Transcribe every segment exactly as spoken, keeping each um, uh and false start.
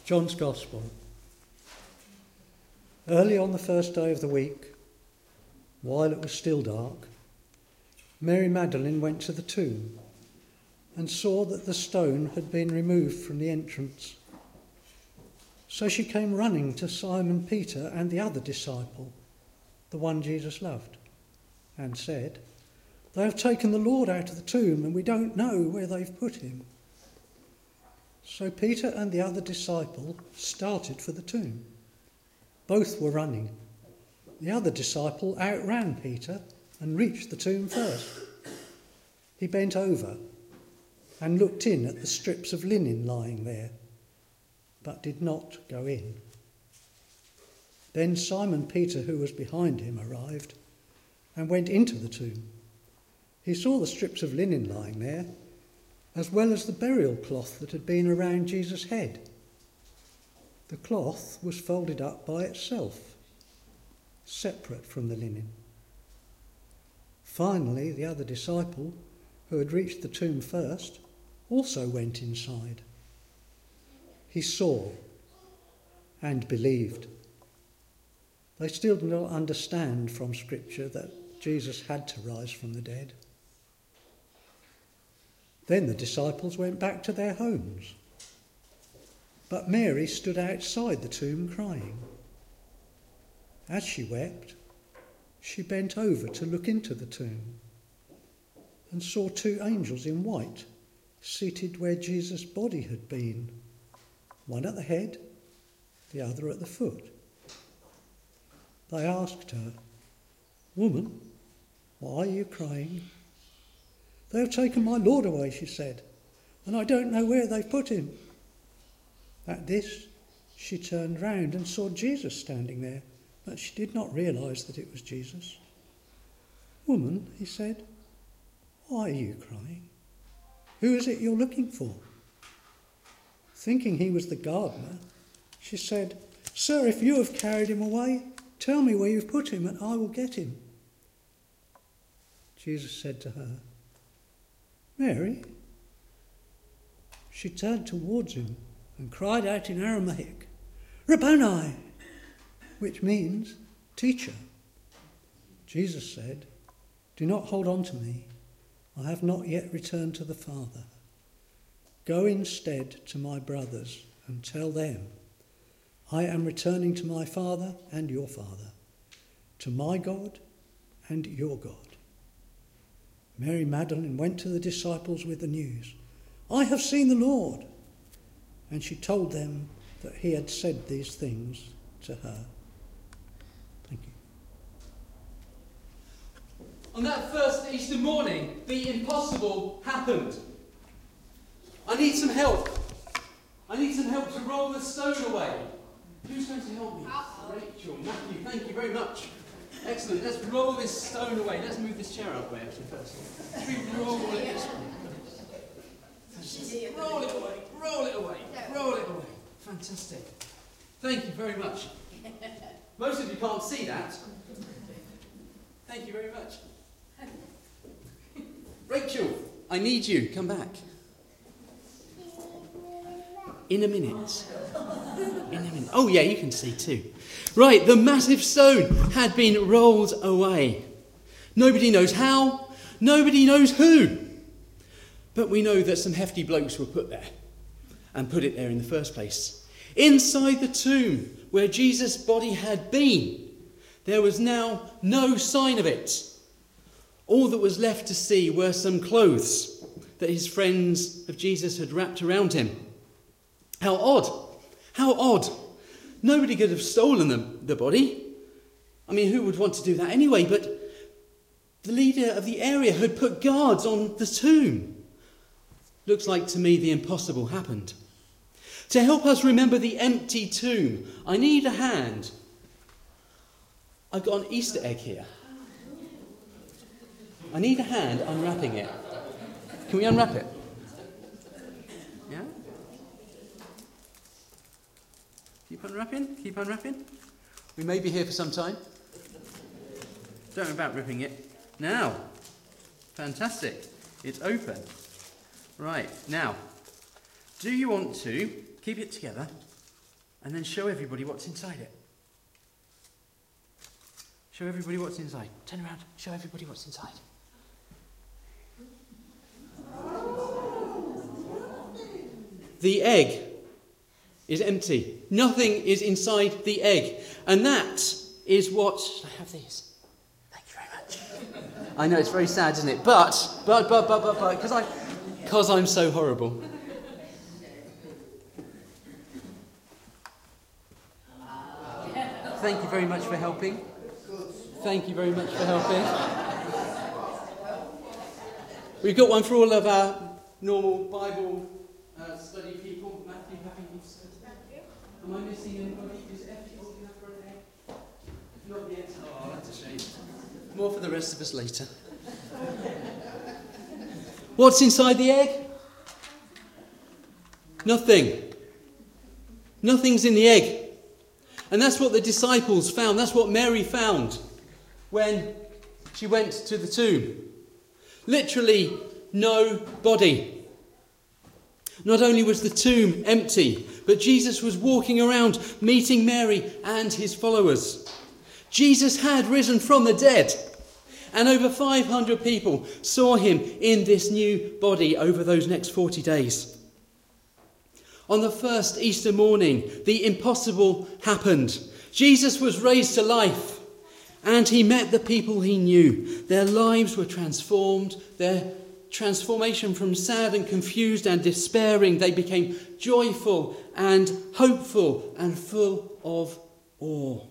John's Gospel. Early on the first day of the week, while it was still dark, Mary Magdalene went to the tomb and saw that the stone had been removed from the entrance. So she came running to Simon Peter and the other disciple, the one Jesus loved, and said, "They have taken the Lord out of the tomb, and we don't know where they've put him." So Peter and the other disciple started for the tomb. Both were running. The other disciple outran Peter and reached the tomb first. He bent over and looked in at the strips of linen lying there, but did not go in. Then Simon Peter, who was behind him, arrived and went into the tomb. He saw the strips of linen lying there, as well as the burial cloth that had been around Jesus' head. The cloth was folded up by itself, separate from the linen. Finally, the other disciple, who had reached the tomb first, also went inside. He saw and believed. They still do not understand from Scripture that Jesus had to rise from the dead. Then the disciples went back to their homes. But Mary stood outside the tomb crying. As she wept, she bent over to look into the tomb and saw two angels in white seated where Jesus' body had been, one at the head, the other at the foot. They asked her, "Woman, why are you crying?" "They have taken my Lord away," she said, "and I don't know where they've put him." At this, she turned round and saw Jesus standing there, but she did not realise that it was Jesus. "Woman," he said, "why are you crying? Who is it you're looking for?" Thinking he was the gardener, she said, "Sir, if you have carried him away, tell me where you've put him and I will get him." Jesus said to her, "Mary." She turned towards him and cried out in Aramaic, "Rabboni," which means teacher. Jesus said, "Do not hold on to me. I have not yet returned to the Father. Go instead to my brothers and tell them, I am returning to my Father and your Father, to my God and your God." Mary Magdalene went to the disciples with the news, "I have seen the Lord." And she told them that he had said these things to her. Thank you. On that first Easter morning, the impossible happened. I need some help. I need some help to roll the stone away. Who's going to help me? Rachel, Matthew, thank you very much. Excellent. Let's roll this stone away. Let's move this chair out of the way actually first. Should we roll it this way? Roll it away. Roll it away. Roll it away. Fantastic. Thank you very much. Most of you can't see that. Thank you very much. Rachel, I need you. Come back. In a minute. In a minute. Oh yeah, you can see too. Right, the massive stone had been rolled away. Nobody knows how. Nobody knows who. But we know that some hefty blokes were put there and put it there in the first place. Inside the tomb where Jesus' body had been, there was now no sign of it. All that was left to see were some clothes that his friends of Jesus had wrapped around him. How odd. How odd. Nobody could have stolen them, the body. I mean, who would want to do that anyway? But the leader of the area had put guards on the tomb. Looks like to me the impossible happened. To help us remember the empty tomb, I need a hand. I've got an Easter egg here. I need a hand unwrapping it. Can we unwrap it? Yeah? Keep unwrapping, keep unwrapping. We may be here for some time. Don't know about ripping it. Now, fantastic. It's open. Right, now, do you want to keep it together? and then show everybody what's inside it. Show everybody what's inside. Turn around, show everybody what's inside. The egg is empty. Nothing is inside the egg. And that is what... Should I have these? Thank you very much. I know, it's very sad, isn't it? But, but, but, but, but, but, because I, because I'm so horrible. Thank you very much for helping. Thank you very much for helping. We've got one for all of our normal Bible uh, study people. Matthew, happy Easter. Am I missing anybody? Is Effie old enough for an egg? Not yet. Oh, that's a shame. More for the rest of us later. What's inside the egg? Nothing. Nothing's in the egg. And that's what the disciples found. That's what Mary found when she went to the tomb. Literally, no body. Not only was the tomb empty, but Jesus was walking around meeting Mary and his followers. Jesus had risen from the dead, and over five hundred people saw him in this new body over those next forty days. On the first Easter morning, the impossible happened. Jesus was raised to life, and he met the people he knew. Their lives were transformed. Their transformation from sad and confused and despairing, they became joyful and hopeful and full of awe.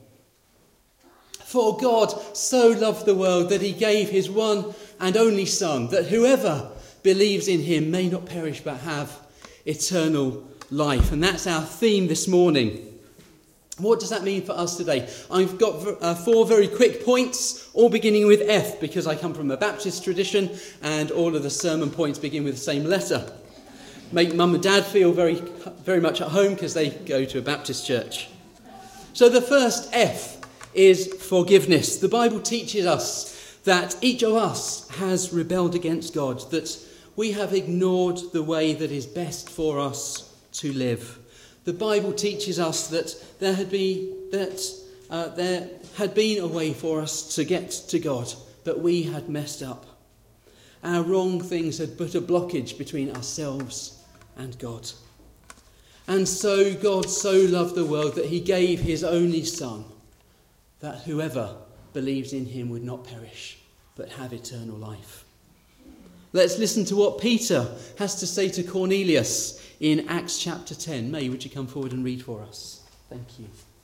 For God so loved the world that he gave his one and only Son, that whoever believes in him may not perish but have eternal life. And that's our theme this morning. What does that mean for us today? I've got uh, four very quick points, all beginning with F, because I come from a Baptist tradition and all of the sermon points begin with the same letter. Make mum and dad feel very, very much at home because they go to a Baptist church. So the first F is forgiveness. The Bible teaches us that each of us has rebelled against God, that we have ignored the way that is best for us to live. The Bible teaches us that there had been that uh, there had been a way for us to get to God, but we had messed up. Our wrong things had put a blockage between ourselves and God. And so God so loved the world that he gave his only Son, that whoever believes in him would not perish, but have eternal life. Let's listen to what Peter has to say to Cornelius in Acts chapter ten. May, would you come forward and read for us? Thank you.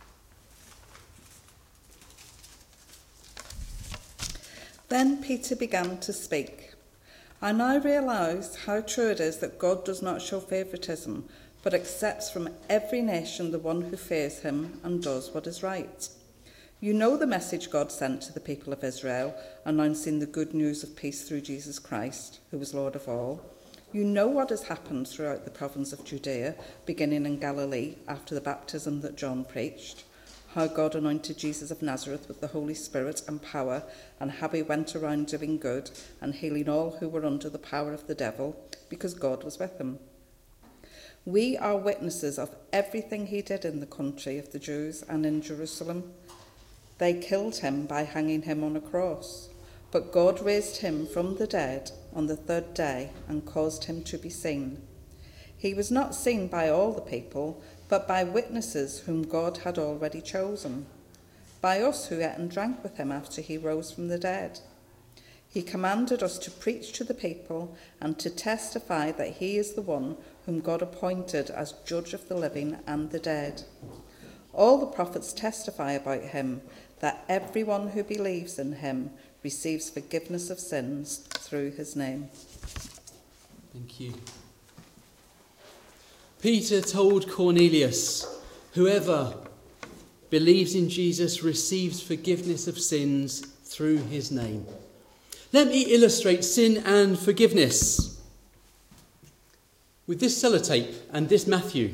Then Peter began to speak. I now realise how true it is that God does not show favouritism, but accepts from every nation the one who fears him and does what is right. You know the message God sent to the people of Israel, announcing the good news of peace through Jesus Christ, who is Lord of all. You know what has happened throughout the province of Judea, beginning in Galilee after the baptism that John preached, how God anointed Jesus of Nazareth with the Holy Spirit and power, and how he went around doing good and healing all who were under the power of the devil, because God was with him. We are witnesses of everything he did in the country of the Jews and in Jerusalem. They killed him by hanging him on a cross, but God raised him from the dead on the third day and caused him to be seen. He was not seen by all the people, but by witnesses whom God had already chosen, by us who ate and drank with him after he rose from the dead. He commanded us to preach to the people and to testify that he is the one whom God appointed as judge of the living and the dead. All the prophets testify about him, that everyone who believes in him receives forgiveness of sins through his name. Thank you. Peter told Cornelius, whoever believes in Jesus receives forgiveness of sins through his name. Let me illustrate sin and forgiveness with this sellotape and this Matthew.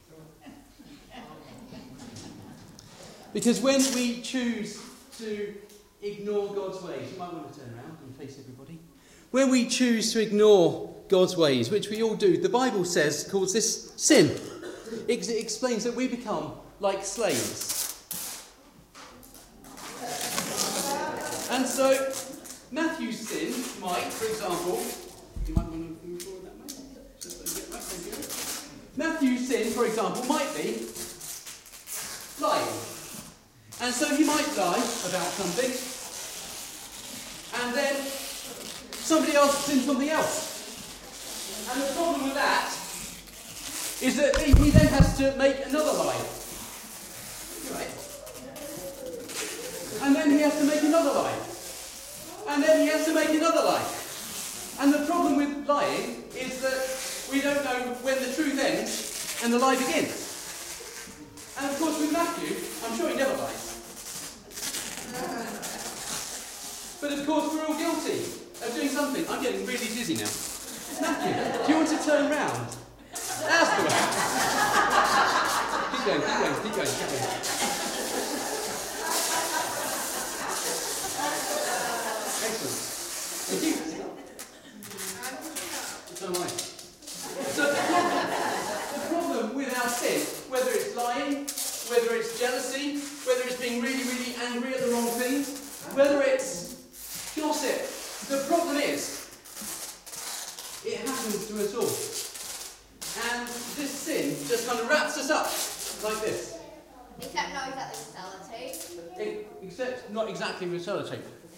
Because when we choose to ignore God's ways, you might want to turn around and face everybody. When we choose to ignore God's ways, which we all do, the Bible says, calls this sin. it explains that we become like slaves. And so, Matthew's sin might, for example, you might want to move forward that way. Just so you get right, there you go. Matthew's sin, for example, might be lying. And so he might lie about something, and then somebody else sins something else. And the problem with that is that he then has to make another lie. Right? And then he has to make another lie. And then he has to make another lie. And the problem with lying is that we don't know when the truth ends and the lie begins. And of course with Matthew, I'm sure he never lies. But of course we're all guilty of doing something. I'm getting really dizzy now. Matthew, do you want to turn round? That's the way. Keep going, keep going, keep going, keep going. Excellent. Thank you. So am I. So the problem, the problem with our sin, whether it's lying, whether it's jealousy, whether it's being really, really angry at the wrong thing, whether it's gossip, the problem is, it happens to us all. And this sin just kind of wraps us up like this. Except not exactly with sellotape. It, except not exactly with sellotape.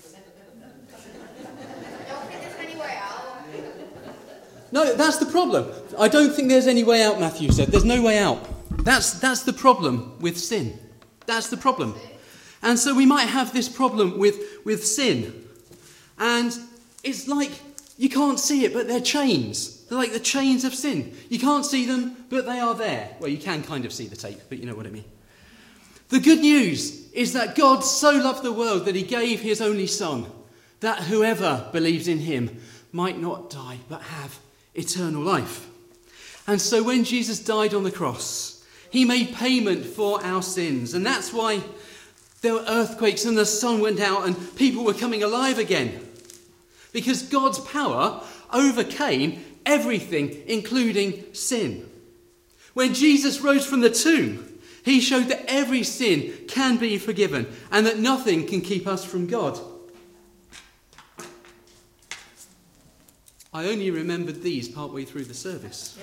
I don't think there's any way out. No, that's the problem. I don't think there's any way out, Matthew said. There's no way out. That's, that's the problem with sin. That's the problem. And so we might have this problem with, with sin. And it's like you can't see it, but they're chains. They're like the chains of sin. You can't see them, but they are there. Well, you can kind of see the tape, but you know what I mean. The good news is that God so loved the world that he gave his only Son, that whoever believes in him might not die, but have eternal life. And so when Jesus died on the cross, he made payment for our sins. And that's why there were earthquakes and the sun went out and people were coming alive again. Because God's power overcame everything, including sin. When Jesus rose from the tomb, he showed that every sin can be forgiven and that nothing can keep us from God. I only remembered these partway through the service.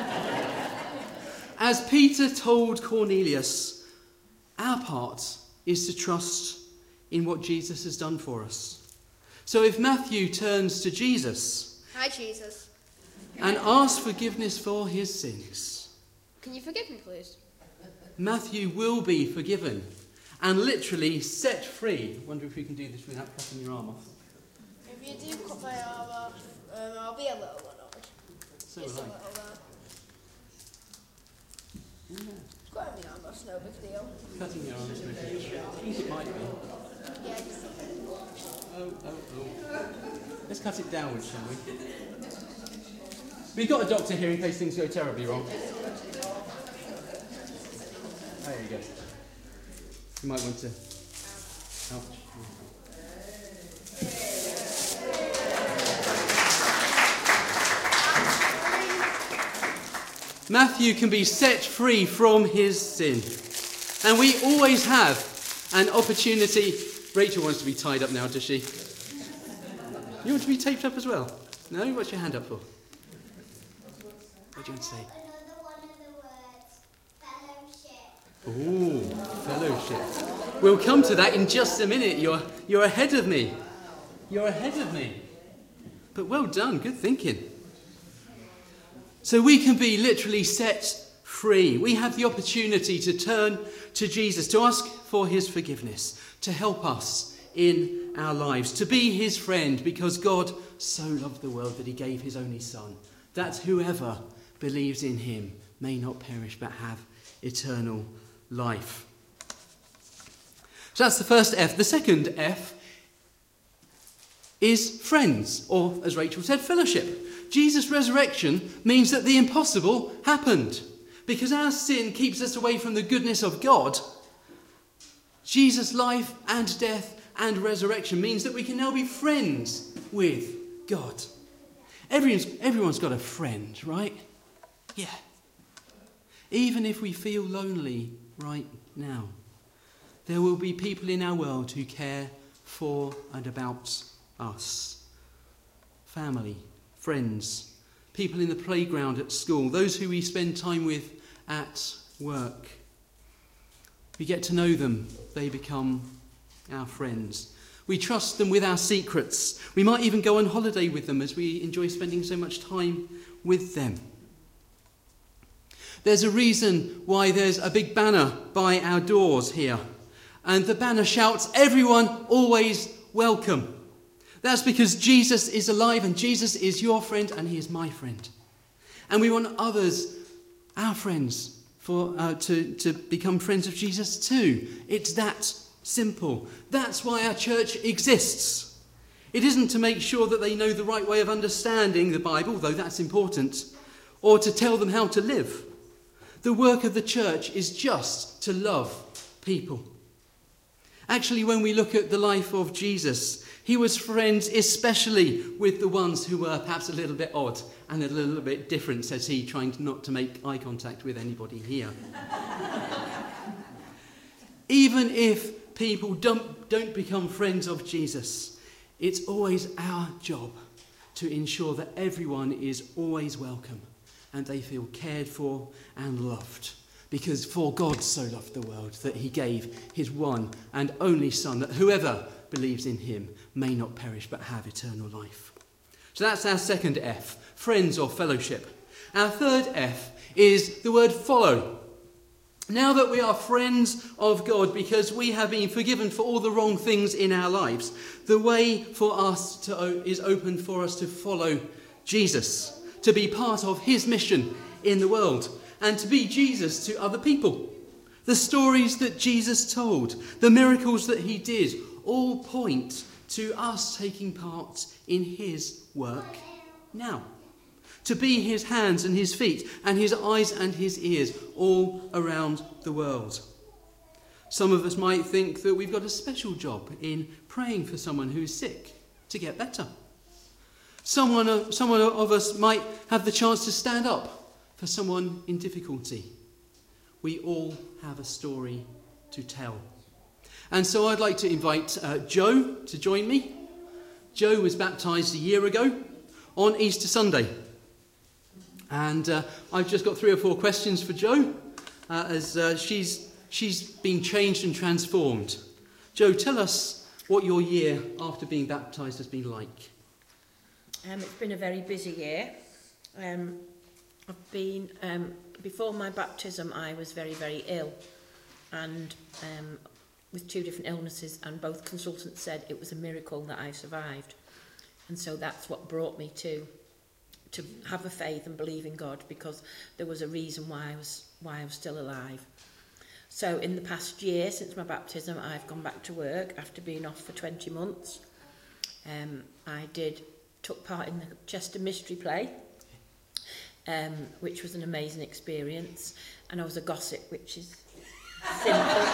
As Peter told Cornelius, our part is to trust in what Jesus has done for us. So if Matthew turns to Jesus, Hi, Jesus. and asks forgiveness for his sins, Can you forgive me, please? Matthew will be forgiven and literally set free. I wonder if we can do this without cutting your arm off. If you do cut my arm off, um, I'll be a little annoyed. So Just a will I. little bit. Yeah. Cutting my arm off's no big deal. Cutting your arm is no big deal. I think it might be. Yeah, just a bit. Oh, oh, oh. Let's cut it downwards, shall we? We've got a doctor here in case things go terribly wrong. There you go. You might want to... Ouch. Matthew can be set free from his sin. And we always have an opportunity. Rachel wants to be tied up now, does she? You want to be taped up as well? No? What's your hand up for? What do you want to say? Another one of the words, Ooh, fellowship. fellowship. We'll come to that in just a minute. You're, you're ahead of me. You're ahead of me. But well done, good thinking. So we can be literally set free. We have the opportunity to turn to Jesus, to ask for his forgiveness, to help us in our lives, to be his friend, because God so loved the world that he gave his only Son, that whoever believes in him may not perish but have eternal life. So that's the first F. The second F is friends, or as Rachel said, fellowship. Jesus' resurrection means that the impossible happened. Because our sin keeps us away from the goodness of God, Jesus' life and death and resurrection means that we can now be friends with God. Everyone's, everyone's got a friend, right? Yeah. Even if we feel lonely right now, there will be people in our world who care for and about us. Family, friends, people in the playground at school, those who we spend time with at work. We get to know them, they become our friends. We trust them with our secrets. We might even go on holiday with them as we enjoy spending so much time with them. There's a reason why there's a big banner by our doors here. And the banner shouts, "Everyone always welcome." That's because Jesus is alive and Jesus is your friend and he is my friend. And we want others, our friends, for uh, to, to become friends of Jesus too. It's that simple. That's why our church exists. It isn't to make sure that they know the right way of understanding the Bible, though that's important, or to tell them how to live. The work of the church is just to love people. Actually, when we look at the life of Jesus, he was friends especially with the ones who were perhaps a little bit odd and a little bit different, says he, trying not to make eye contact with anybody here. Even if people don't, don't become friends of Jesus, it's always our job to ensure that everyone is always welcome and they feel cared for and loved. Because for God so loved the world that he gave his one and only Son, that whoever believes in him may not perish but have eternal life. So that's our second F, friends or fellowship. Our third F is the word follow. Now that we are friends of God because we have been forgiven for all the wrong things in our lives, the way for us to is open for us to follow Jesus, to be part of his mission in the world, and to be Jesus to other people. The stories that Jesus told, the miracles that he did, all point to us taking part in his work now. To be his hands and his feet and his eyes and his ears all around the world. Some of us might think that we've got a special job in praying for someone who is sick to get better. Someone, someone of us might have the chance to stand up for someone in difficulty. We all have a story to tell. And so I'd like to invite uh, Joe to join me. Joe was baptised a year ago on Easter Sunday. And uh, I've just got three or four questions for Joe uh, as uh, she's, she's been changed and transformed. Joe, tell us what your year after being baptised has been like. Um, it's been a very busy year. Um, I've been, um, before my baptism, I was very, very ill, and um, with two different illnesses, and both consultants said it was a miracle that I survived. And so that's what brought me to to have a faith and believe in God, because there was a reason why I was why I was still alive. So in the past year, since my baptism, I've gone back to work after being off for twenty months. Um, I did took part in the Chester Mystery Play, um, which was an amazing experience, and I was a gossip, which is simple.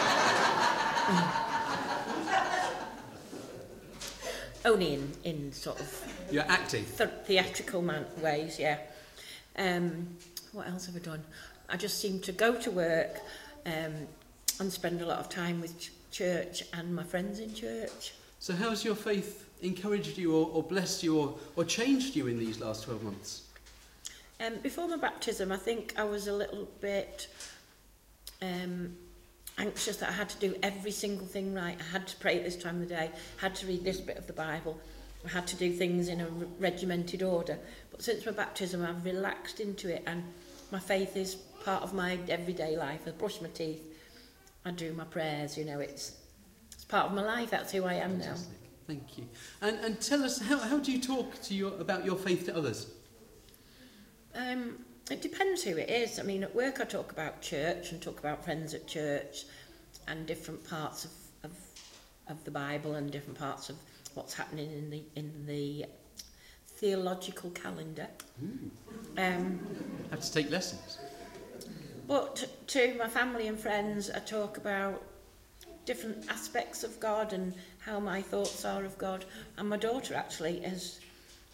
Only in, in sort of... You're acting? Th- theatrical man- ways, yeah. Um, what else have I done? I just seem to go to work um, and spend a lot of time with ch- church and my friends in church. So how's your faith encouraged you or, or blessed you or, or changed you in these last twelve months? Um, before my baptism, I think I was a little bit um, anxious that I had to do every single thing right. I had to pray at this time of the day, had to read this bit of the Bible, I had to do things in a re- regimented order. But since my baptism, I've relaxed into it, and my faith is part of my everyday life. I brush my teeth, I do my prayers, you know, it's it's part of my life. That's who I am now. Thank you. And and tell us, how, how do you talk to your about your faith to others? Um, it depends who it is. I mean, at work I talk about church and talk about friends at church and different parts of, of, of the Bible and different parts of what's happening in the in the theological calendar. Um, Have to take lessons. but to my family and friends, I talk about different aspects of God and how my thoughts are of God. And my daughter actually has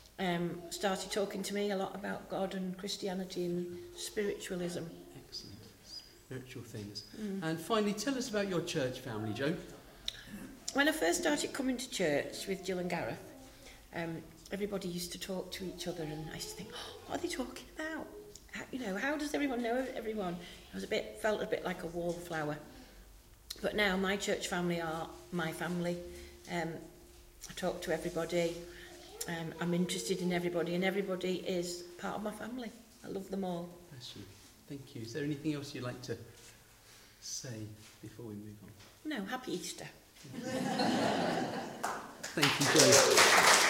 um, started talking to me a lot about God and Christianity and spiritualism. Excellent. spiritual things. Mm. And finally, tell us about your church family, Jo. When I first started coming to church with Jill and Gareth, um, everybody used to talk to each other, and I used to think, oh, what are they talking about? How, you know, how does everyone know everyone? I was a bit, felt a bit like a wallflower. But now my church family are my family. Um, I talk to everybody. Um, I'm interested in everybody, and everybody is part of my family. I love them all. Bless you. Thank you. Is there anything else you'd like to say before we move on? No, happy Easter. Thank you, Jo.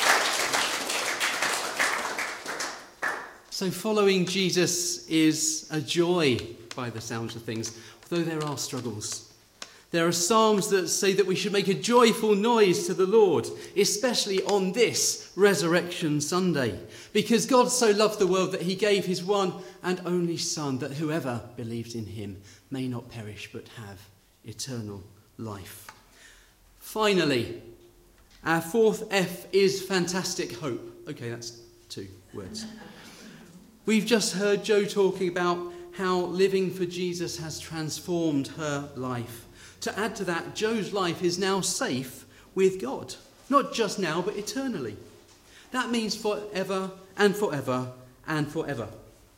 So following Jesus is a joy by the sounds of things, although there are struggles. There are psalms that say that we should make a joyful noise to the Lord, especially on this Resurrection Sunday, because God so loved the world that he gave his one and only Son, that whoever believes in him may not perish but have eternal life. Finally, our fourth F is fantastic hope. Okay, that's two words. We've just heard Jo talking about how living for Jesus has transformed her life. To add to that, Jo's life is now safe with God. Not just now, but eternally. That means forever and forever and forever.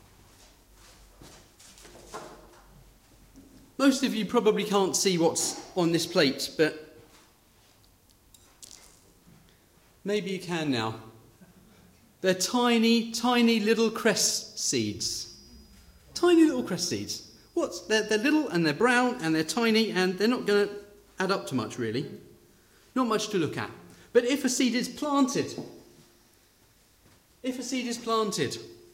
Most of you probably can't see what's on this plate, but maybe you can now. They're tiny, tiny little cress seeds. Tiny little cress seeds. What's they're, they're little and they're brown and they're tiny and they're not going to add up to much, really. Not much to look at. But if a seed is planted, if a seed is planted,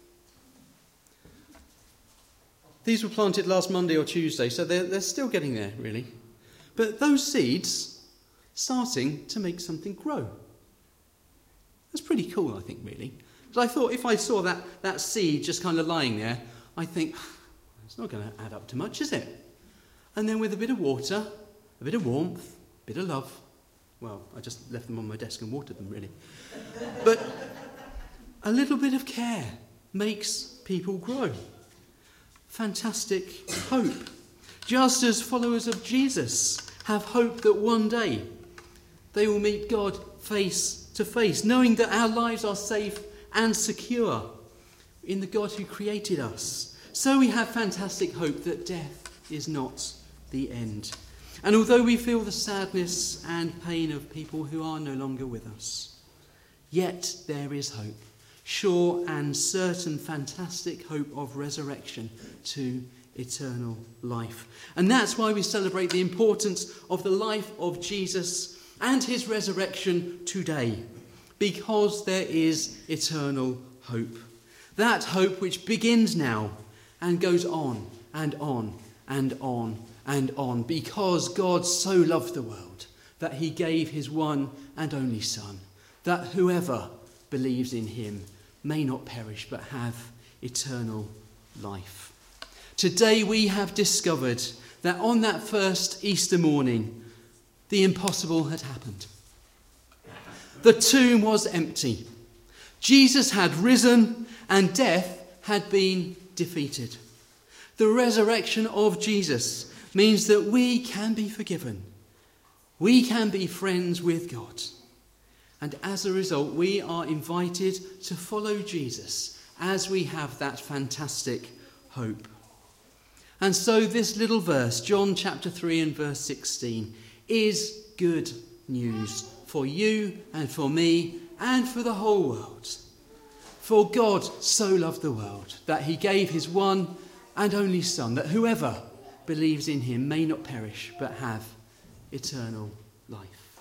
these were planted last Monday or Tuesday, so they're, they're still getting there, really. But those seeds starting to make something grow. That's pretty cool, I think, really. Because I thought if I saw that, that seed just kind of lying there, I think, it's not going to add up to much, is it? And then with a bit of water, a bit of warmth, a bit of love, well, I just left them on my desk and watered them, really. But a little bit of care makes people grow. Fantastic hope. Just as followers of Jesus have hope that one day they will meet God face to face, knowing that our lives are safe and secure in the God who created us. So we have fantastic hope that death is not the end. And although we feel the sadness and pain of people who are no longer with us, yet there is hope. Sure and certain fantastic hope of resurrection to eternal life. And that's why we celebrate the importance of the life of Jesus and his resurrection today, because there is eternal hope. That hope which begins now and goes on and on and on and on, because God so loved the world that he gave his one and only Son, that whoever believes in him may not perish but have eternal life. Today we have discovered that on that first Easter morning, the impossible had happened. The tomb was empty. Jesus had risen and death had been defeated. The resurrection of Jesus means that we can be forgiven. We can be friends with God. And as a result, we are invited to follow Jesus as we have that fantastic hope. And so this little verse, John chapter three and verse sixteen, is good news for you and for me and for the whole world. For God so loved the world that he gave his one and only Son, that whoever believes in him may not perish but have eternal life.